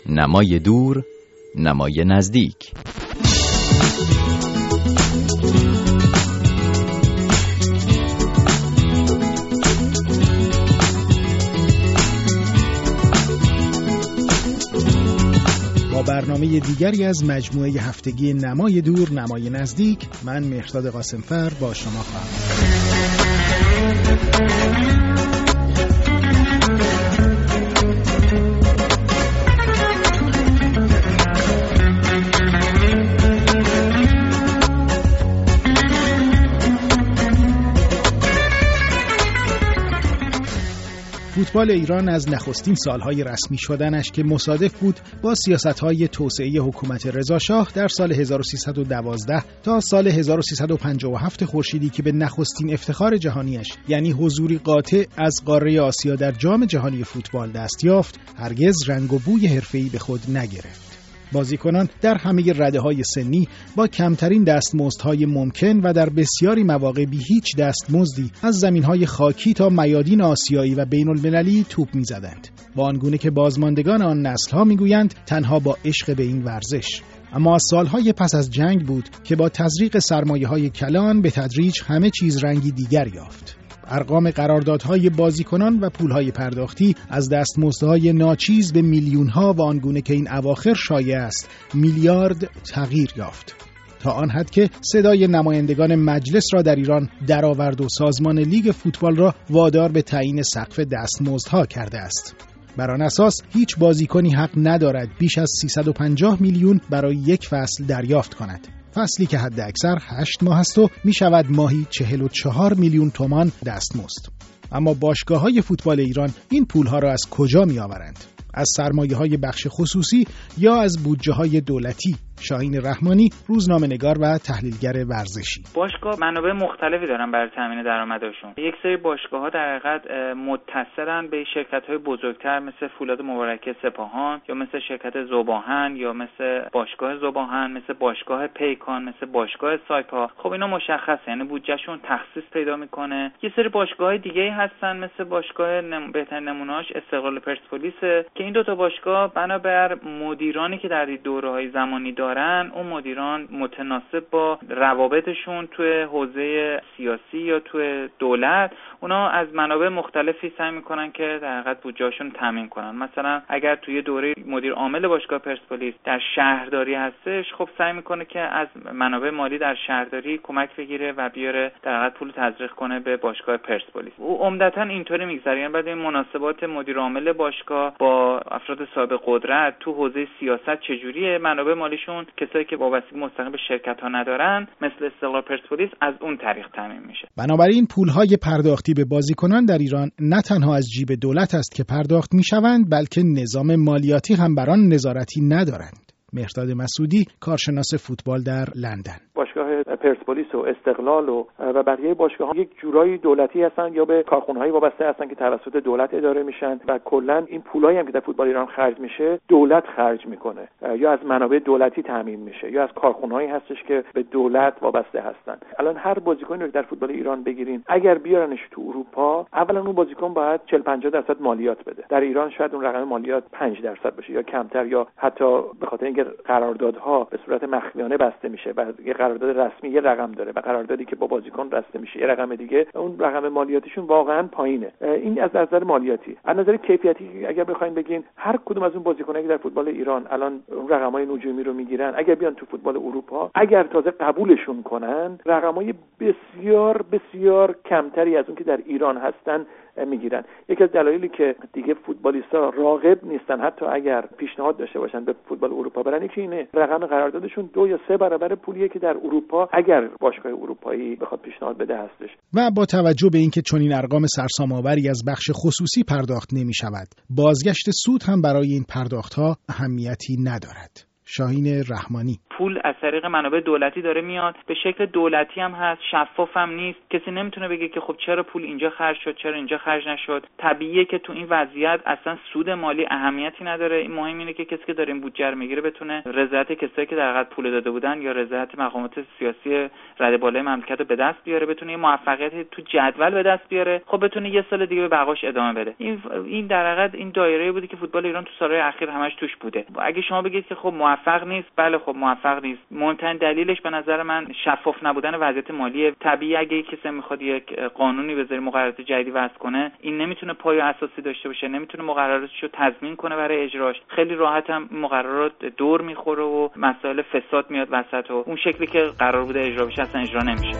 نمای دور، نمای نزدیک. با برنامه دیگری از مجموعه هفتگی نمای دور، نمای نزدیک، من مهرداد قاسمفر با شما خواهم. فوتبال ایران از نخستین سالهای رسمی شدنش که مصادف بود با سیاست‌های توسعه حکومت رضاشاه در سال 1312 تا سال 1357 خورشیدی که به نخستین افتخار جهانیش یعنی حضوری قاطع از قاره آسیا در جام جهانی فوتبال دست یافت، هرگز رنگ و بوی حرفه‌ای به خود نگرفت. بازیکنان در همه رده‌های سنی با کمترین دستمزدهای ممکن و در بسیاری مواقع بی هیچ دستمزدی از زمینهای خاکی تا میادین آسیایی و بین‌المللی توپ می‌زدند. با آنگونه که بازماندگان آن نسل‌ها می‌گویند تنها با عشق به این ورزش. اما از سالهای پس از جنگ بود که با تزریق سرمایه‌های کلان به تدریج همه چیز رنگی دیگر یافت. ارقام قراردادهای بازیکنان و پولهای پرداختی از دستمزدهای ناچیز به میلیون‌ها و آنگونه که این اواخر شایع است میلیارد تغییر یافت، تا آن حد که صدای نمایندگان مجلس را در ایران درآورد و سازمان لیگ فوتبال را وادار به تعیین سقف دستمزدها کرده است. بر آن اساس هیچ بازیکنی حق ندارد بیش از 350 میلیون برای یک فصل دریافت کند. فصلی که حد اکثر 8 ماه است و می شود ماهی 44 میلیون تومان دستمزد. اما باشگاه‌های فوتبال ایران این پولها را از کجا می آورند؟ از سرمایه‌های بخش خصوصی یا از بودجه‌های دولتی؟ شاهین رحمانی، روزنامه‌نگار و تحلیلگر ورزشی. باشگاه منابع مختلفی دارن برای تامین درآمدشون. یک سری باشگاه‌ها در حقیقت متصلن به شرکت‌های بزرگتر مثل فولاد مبارکه سپاهان یا مثل شرکت ذوب‌آهن یا مثل باشگاه ذوب‌آهن، مثل باشگاه پیکان، مثل باشگاه سایپا. خب اینا مشخصه، یعنی بودجهشون تخصیص پیدا میکنه. یه سری باشگاه‌های دیگه‌ای هستن مثل باشگاه بهترین نمونه‌اش استقلال پرسپولیس که این دو تا باشگاه بنابر مدیرانی که در دوره‌های زمانی اون مدیران متناسب با روابطشون توی حوزه سیاسی یا توی دولت اونا از منابع مختلفی سعی میکنن که در حقیقت بودجهشون تامین کنن. مثلا اگر توی دوره مدیر عامل باشگاه پرسپولیس در شهرداری هستش، خب سعی میکنه که از منابع مالی در شهرداری کمک بگیره و بیاره در حقیقت پول تزریق کنه به باشگاه پرسپولیس. او عمدتاً اینطوری میگذره، یعنی بعد این مناسبات مدیر عامل باشگاه با افراد صاحب قدرت تو حوزه سیاست چجوریه، منابع مالیشون کسایی که وابستگی مستقیم به شرکت‌ها ندارن مثل استقلال پرسپولیس از اون طریق تامین میشه. بنابراین پول‌های پرداختی به بازیکنان در ایران نه تنها از جیب دولت است که پرداخت میشوند، بلکه نظام مالیاتی هم بر آن نظارتی ندارند. مهرداد مسعودی، کارشناس فوتبال در لندن. باشگاه پرسپولیس و استقلال و بقیه باشگاه‌ها یک جورایی دولتی هستن یا به کارخونه‌های وابسته هستن که توسط دولت اداره میشن و کلا این پولایی هم که در فوتبال ایران خرج میشه دولت خرج میکنه یا از منابع دولتی تامین میشه یا از کارخونه‌هایی هستش که به دولت وابسته هستن. الان هر بازیکنی رو در فوتبال ایران بگیرین، اگر بیارنش تو اروپا، اولا اون بازیکن باید 40-50% مالیات بده. در ایران شاید اون رقم مالیات 5% باشه یا کمتر، یا حتی به خاطر اینکه قراردادها به صورت مخفیانه بسته میشه و یه قرارداد رسمی یه رقم داره و قراردادی که با بازیکن بسته میشه یه رقم دیگه، اون رقم مالیاتیشون واقعا پایینه. این از نظر مالیاتی. از نظر کیفیتی اگر بخواید بگین، هر کدوم از اون بازیکنایی که در فوتبال ایران الان اون رقمای نجومی رو میگیرن، اگر بیان تو فوتبال اروپا، اگر تازه قبولشون کنن، رقمای بسیار بسیار کمتری از اون که در ایران هستن میگیرن. یکی از دلایلی که دیگه فوتبالیستا راغب نیستن حتی اگر پیشنهاد داشته باشن به فوتبال اروپا برن، یکی اینه، رقم قراردادشون 2 یا 3 برابر پولیه که در اروپا اگر باشگاه اروپایی بخواد پیشنهاد بده هستش. و با توجه به اینکه چنین ارقام سرسام‌آوری از بخش خصوصی پرداخت نمی‌شود، بازگشت سود هم برای این پرداخت‌ها اهمیتی ندارد. شاهین رحمانی: پول از طریق منابع دولتی داره میاد، به شکل دولتی هم هست، شفاف هم نیست. کسی نمیتونه بگه که خب چرا پول اینجا خرج شد، چرا اینجا خرج نشد. طبیعیه که تو این وضعیت اصلا سود مالی اهمیتی نداره. این مهم اینه که کسی که داره این بودجه رو میگیره بتونه رضایت کسایی که در حقیقت پول داده بودن یا رضایت مقامات سیاسی رده بالای مملکت رو به دست بیاره، بتونه موفقیت تو جدول به دست بیاره، خب بتونه یه سال دیگه به بقاش ادامه بده. این در حقیقت این دایره بودی که فوتبال ایران تو سالهای اخیر همش توش بوده. اگه شما بگید که خب موفق نیست، بله خب موفق نیست. مهمترین دلیلش به نظر من شفاف نبودن وضعیت مالی. طبیعی اگه کسی میخواد یک قانونی بذاره، مقررات جدیدی وضع کنه، این نمیتونه پایه اساسی داشته باشه، نمیتونه مقرراتشو تضمین کنه برای اجراش. خیلی راحت هم مقررات دور میخوره و مسائل فساد میاد وسط و اون شکلی که قرار بوده اجرا بشه اصلا اجرا نمیشه.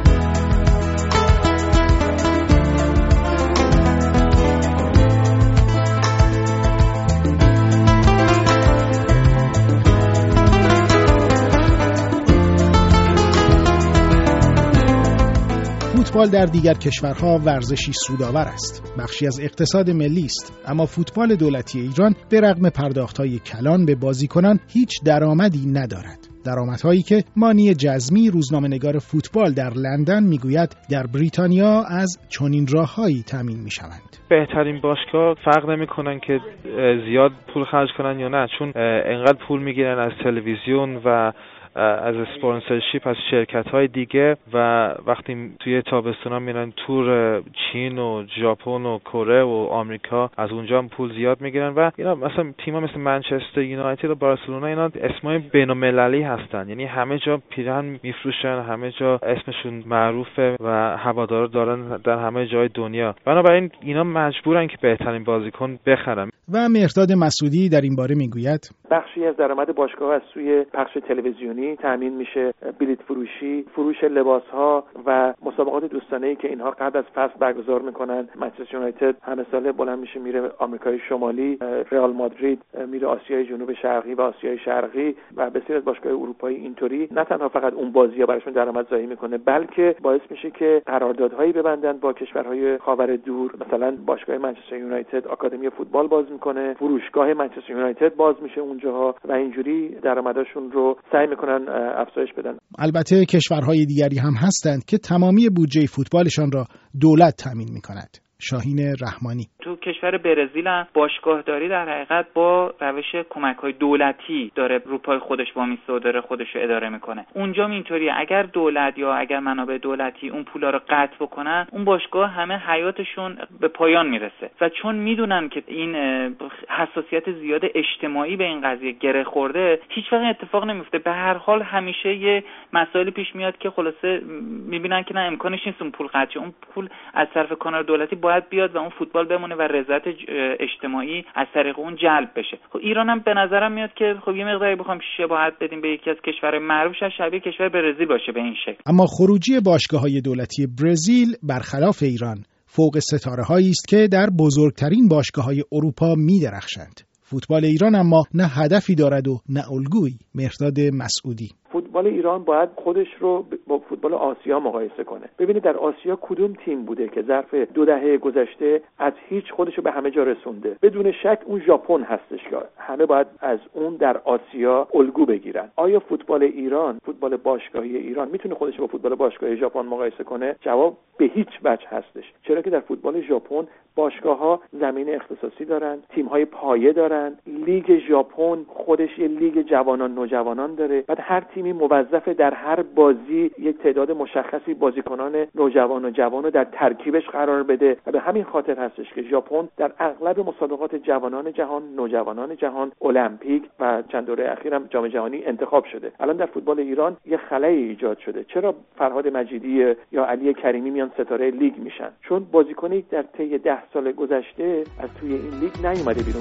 فوتبال در دیگر کشورها ورزشی سودآور است. بخشی از اقتصاد ملی است، اما فوتبال دولتی ایران به رغم پرداخت‌های کلان به بازیکنان هیچ درآمدی ندارد. درآمدهایی که مانی جزمی، روزنامه‌نگار فوتبال در لندن، میگوید در بریتانیا از چنین راه‌هایی تامین می‌شوند. بهترین باشگاه فرق نمی‌کنن که زیاد پول خرج کنن یا نه، چون انقدر پول میگیرن از تلویزیون و از اسپانسرشیپ از شرکت‌های دیگه و وقتی توی تابستونا میرن تور چین و ژاپن و کره و آمریکا، از اونجا هم پول زیاد میگیرن و اینا مثلا تیم‌ها مثل منچستر یونایتد و بارسلونا اینا اسمای بین‌المللی هستن، یعنی همه جا پیراهن میفروشن، همه جا اسمشون معروفه و هوادارا دارن در همه جای دنیا. بنابراین اینا مجبورن که بهترین بازیکن بخرن. و مهرداد مسعودی در این باره میگوید بخشی از درآمد باشگاه از سوی پخش تلویزیونی تامین میشه، بلیط فروشی، فروش لباس‌ها و مسابقات دوستانه‌ای که اینها قبل از فصل برگزار میکنن. منچستر یونایتد همه ساله بلند میشه میره آمریکای شمالی، رئال مادرید میره آسیای جنوب شرقی و آسیای شرقی و بسیار از باشگاه‌های اروپایی اینطوری نه تنها فقط اون بازی‌ها براشون درآمد ضایع میکنه، بلکه باعث میشه که قراردادهایی ببندن با کشورهای خاور دور. مثلا باشگاه منچستر یونایتد آکادمی فوتبال باز میکنه، فروشگاه منچستر یونایتد باز میشه اونجاها و اینجوری درآمدشون رو سعی میکنن افزایش بدن. البته کشورهای دیگری هم هستند که تمامی بودجه فوتبالشان را دولت تامین میکند. شاهین رحمانی: تو کشور برزیل هم باشگاهداری در حقیقت با روش کمک‌های دولتی داره رو پای خودش وامیسته و داره خودش رو اداره میکنه. اونجا اینطوریه اگر دولت یا اگر منابع دولتی اون پولا رو قطع بکنن، اون باشگاه همه حیاتشون به پایان میرسه و چون میدونن که این حساسیت زیاد اجتماعی به این قضیه گره خورده، هیچ وقت اتفاق نمیفته. به هر حال همیشه یه مسائلی پیش میاد که خلاصه میبینن که نه امکانش نیست اون پول قطع، اون پول از طرف کانال دولتی باید بیاد و اون فوتبال بمونه و رضایت اجتماعی از طریق اون جلب بشه. خب ایران هم به نظرم میاد که خب یه مقداری بخوام شباهت بدیم به یکی از کشورهای معروف، شبیه کشور برزیل باشه به این شکل. اما خروجی باشگاه‌های دولتی برزیل برخلاف ایران فوق ستاره‌هایی است که در بزرگترین باشگاه‌های اروپا می‌درخشند. فوتبال ایران اما نه هدفی دارد و نه الگویی. مهرداد مسعودی: فوتبال ایران باید خودش رو با فوتبال آسیا مقایسه کنه. ببینید در آسیا کدوم تیم بوده که ظرف 2 دهه گذشته از هیچ خودش رو به همه جا رسونده؟ بدون شک اون ژاپن هستش که همه باید از اون در آسیا الگو بگیرن. آیا فوتبال ایران، فوتبال باشگاهی ایران میتونه خودش رو با فوتبال باشگاهی ژاپن مقایسه کنه؟ جواب به هیچ وجه هستش. چرا که در فوتبال ژاپن باشگاه‌ها زمین اختصاصی دارن، تیم‌های پایه دارن، لیگ ژاپن خودش یه لیگ جوانان نوجوانان داره. بعد هر تیمی موظف در هر بازی یک تعداد مشخصی بازیکنان نوجوان و جوان رو در ترکیبش قرار بده و به همین خاطر هستش که ژاپن در اغلب مسابقات جوانان جهان، نوجوانان جهان، المپیک و چند دوره اخیرم جام جهانی انتخاب شده. الان در فوتبال ایران یه خلایی ایجاد شده. چرا فرهاد مجیدی یا علی کریمی میان ستاره لیگ میشن؟ چون بازیکنی در طی 10 سال گذشته از توی این لیگ نیومده بیرون.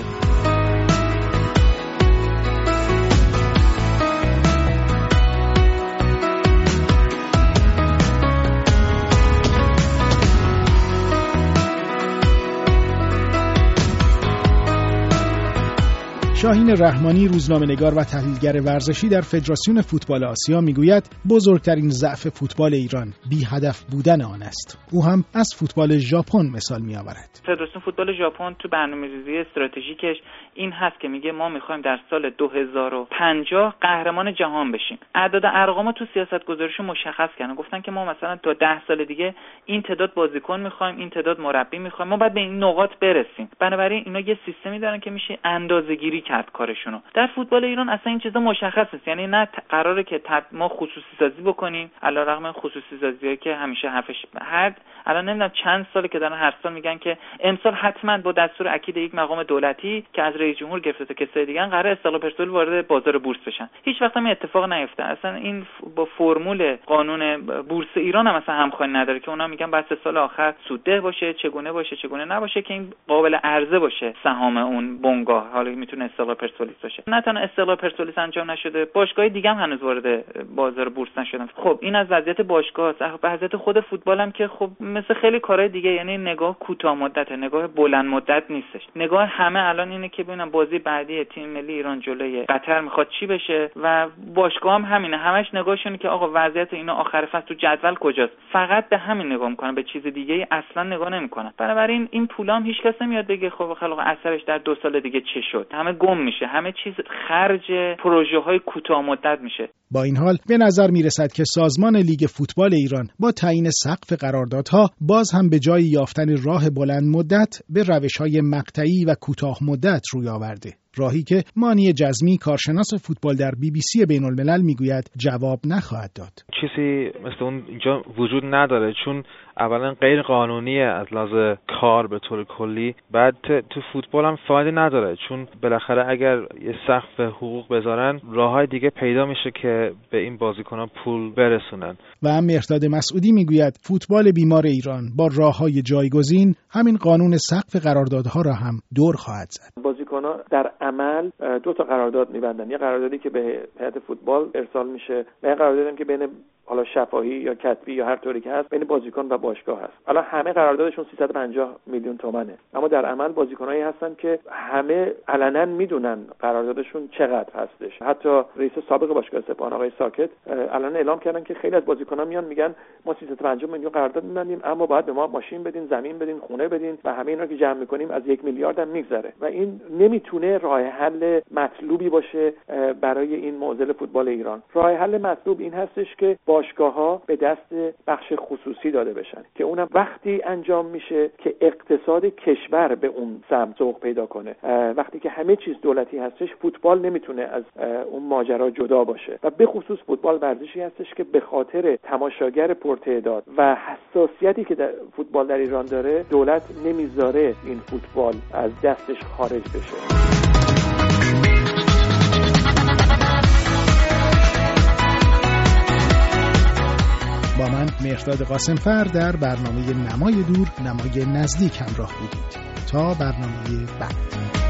شاهین رحمانی، روزنامه‌نگار و تحلیلگر ورزشی در فدراسیون فوتبال آسیا میگوید بزرگترین ضعف فوتبال ایران بی هدف بودن آن است. او هم از فوتبال ژاپن مثال می‌آورد. فدراسیون فوتبال ژاپن تو برنامه‌ریزی استراتژیکش این هست که میگه ما می‌خوایم در سال 2050 قهرمان جهان بشیم. اعداد ارقام تو سیاست‌گذاریشون مشخص کردن، گفتن که ما مثلا تا 10 سال دیگه این تعداد بازیکن می‌خوایم، این تعداد مربی می‌خوایم، ما باید به این نقاط برسیم. بنابراین اینا یه سیستمی دارن که میشه اندازه‌گیری کرد کارشونو. در فوتبال ایران اصلا این چیزا مشخص نیست، یعنی نه قراره که ما خصوصی سازی بکنیم، علیرغم خصوصی سازیایی که همیشه حرفش الان نمیدونم چند ساله که دارن هر سال میگن که امسال حتما با دستور اکید یک مقام دولتی که از رئیس جمهور گرفته تا کسای دیگه قراره استقلال پرسپولیس وارد بازار بورس بشن. هیچ وقت هم اتفاق نیفته. اصلا این با فرمول قانون بورس ایران هم اصلا همخوانی نداره که اونا میگن بعد 3 سال آخر سودده باشه، چگونه باشه، چگونه نباشه که این قابل عرضه باشه سهام اون بنگاه. حالا میتونه استقلال پرسپولیس باشه. نه تنها استقلال پرسپولیس انجام نشده، باشگاه‌های دیگه هم هنوز وارد بازار بورس نشدن. خب این از وضعیت باشگاه است. وضعیت خود فوتبال هم که خب مثل خیلی کارهای دیگه، یعنی نگاه کوتاه مدته، نگاه بلند مدت نیستش. نگاه همه الان اینه که ببینن بازی بعدی تیم ملی ایران جلوی قطر میخواد چی بشه و باشگاه هم همینه، همش نگاهشونه که آقا وضعیت اینا آخر فصل تو جدول کجاست. فقط به همین نگاه میکنن، به چیز دیگه اصلا نگاه نمیکنن. بنابراین این پولا هم هیچ کس نمیاد بگه خب خلاق اثرش در 2 سال دیگه چه شد. همه گم میشه، همه چیز خرج پروژه‌های کوتاه مدت میشه. با این حال به نظر میرسد که سازمان لیگ فوتبال ایران با تعیین سقف قراردادها باز هم به جای یافتن راه بلند مدت به روش‌های مقطعی و کوتاه مدت روی آورده. راهی که مانی جزمی، کارشناس فوتبال در BBC بین‌الملل میگوید جواب نخواهد داد. چیزی مثل اون اینجا وجود نداره، چون اولا غیر قانونیه از لحاظ کار به طور کلی، بعد تو فوتبال هم فایده نداره، چون بالاخره اگر یه سقف حقوق بذارن راههای دیگه پیدا میشه که به این بازیکنان پول برسونن. و هم مهرداد مسعودی میگوید فوتبال بیمار ایران با راههای جایگزین همین قانون سقف قراردادها را هم دور خواهد زد. بازیکنان در عمل 2 تا قرارداد می‌بندن، یه قراردادی که به هیئت فوتبال ارسال میشه و یه قراردادی که بین حالا شفاهی یا کتبی یا هر طوری که هست بین بازیکن و باشگاه هست. حالا همه قراردادشون 350 میلیون تومانه، اما در عمل بازیکنایی هستن که همه علنا میدونن قراردادشون چقدر هستش. حتی رئیس سابق باشگاه سپاهان آقای ساکت الان اعلام کردن که خیلی از بازیکنان میان میگن ما 350 میلیون قرارداد می‌بندیم اما باید به ما ماشین بدین، زمین بدین، خونه بدین و همه اینا که جمع می‌کنیم از 1 میلیارد هم میگذره و این نمیتونه راه حل مطلوبی باشه برای این معضل فوتبال ایران. راه حل مطلوب این هستش که باشگاه‌ها به دست بخش خصوصی داده بشن که اونم وقتی انجام میشه که اقتصاد کشور به اون سمت سوق پیدا کنه. وقتی که همه چیز دولتی هستش فوتبال نمیتونه از اون ماجرا جدا باشه و به خصوص فوتبال ورزشی هستش که به خاطر تماشاگر پرتعداد و حساسیتی که فوتبال در ایران داره دولت نمیذاره این فوتبال از دستش خارج بشه. با من مهرداد قاسمفر در برنامه نمای دور نمای نزدیک همراه بودید. تا برنامه بعد.